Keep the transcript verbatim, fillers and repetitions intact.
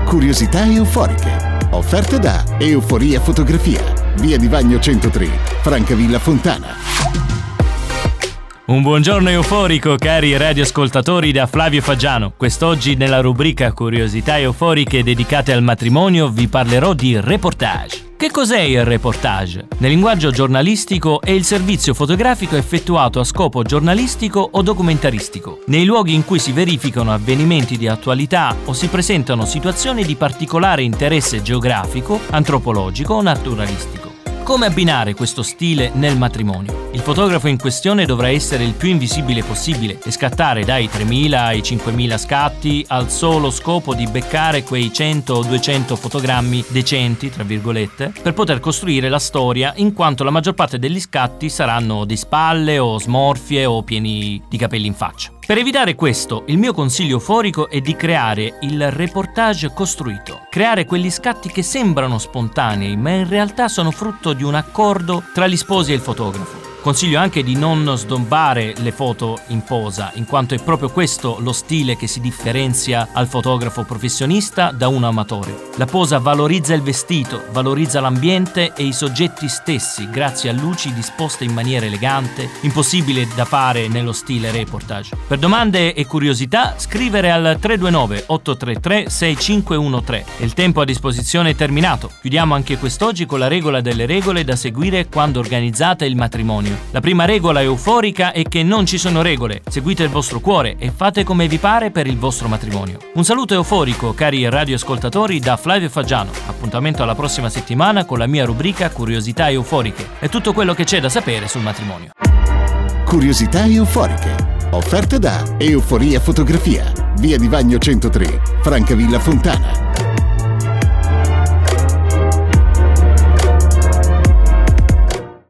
Curiosità euforiche. Offerte da Euforia Fotografia. Via di Vagno centotré, Francavilla Fontana. Un buongiorno euforico, cari radioascoltatori, da Flavio Faggiano. Quest'oggi nella rubrica Curiosità euforiche dedicate al matrimonio vi parlerò di reportage. Che cos'è il reportage? Nel linguaggio giornalistico è il servizio fotografico effettuato a scopo giornalistico o documentaristico, nei luoghi in cui si verificano avvenimenti di attualità o si presentano situazioni di particolare interesse geografico, antropologico o naturalistico. Come abbinare questo stile nel matrimonio? Il fotografo in questione dovrà essere il più invisibile possibile e scattare dai tremila ai cinquemila scatti al solo scopo di beccare quei cento o duecento fotogrammi decenti, tra virgolette, per poter costruire la storia, in quanto la maggior parte degli scatti saranno di spalle o smorfie o pieni di capelli in faccia. Per evitare questo, il mio consiglio euforico è di creare il reportage costruito. Creare quegli scatti che sembrano spontanei, ma in realtà sono frutto di un accordo tra gli sposi e il fotografo. Consiglio anche di non snobbare le foto in posa, in quanto è proprio questo lo stile che si differenzia al fotografo professionista da un amatore. La posa valorizza il vestito, valorizza l'ambiente e i soggetti stessi grazie a luci disposte in maniera elegante, impossibile da fare nello stile reportage. Per domande e curiosità scrivere al tre due nove otto tre tre sei cinque uno tre. Il tempo a disposizione è terminato. Chiudiamo anche quest'oggi con la regola delle regole da seguire quando organizzate il matrimonio. La prima regola euforica è che non ci sono regole, seguite il vostro cuore e fate come vi pare per il vostro matrimonio. Un saluto euforico, cari radioascoltatori, da Flavio Faggiano. Appuntamento alla prossima settimana con la mia rubrica Curiosità euforiche e tutto quello che c'è da sapere sul matrimonio. Curiosità euforiche. Offerte da Euforia Fotografia. Via di Vagno centotré, Francavilla Fontana.